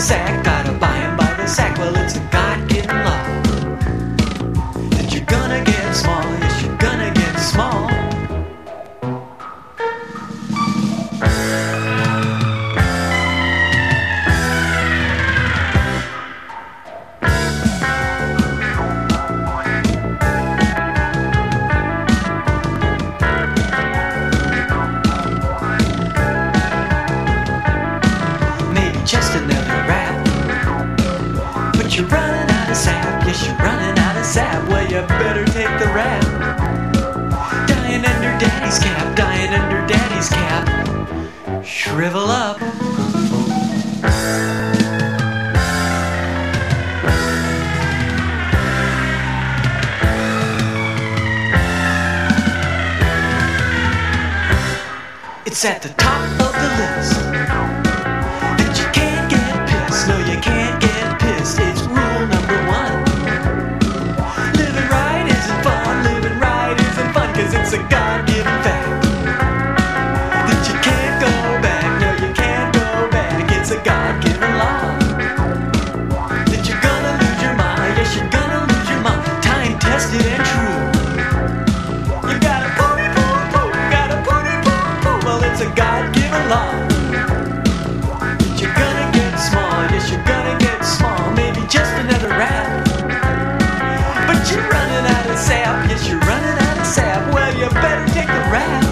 sack, gotta buy 'em by the sack. Well, it's a God-given law that you're gonna get small. Yes, you're gonna get small. Just another rap, but you're running out of sap. Yes, you're running out of sap. Well, you better take the rap. Dying under daddy's cap, dying under daddy's cap. Shrivel up. It's at the top of the list. No, you can't get pissed. It's rule number one. Living right isn't fun. Living right isn't fun. 'Cause it's a God-given fact that you can't go back. No, you can't go back. It's a God-given law that you're gonna lose your mind. Yes, you're gonna lose your mind. Time tested and true. You gotta put it, poo, gotta put it, poo. Well, it's a God-given law. Yes, you're gonna get small, maybe just another rap. But you're running out of sap, yes, you're running out of sap. Well, you better take the rap.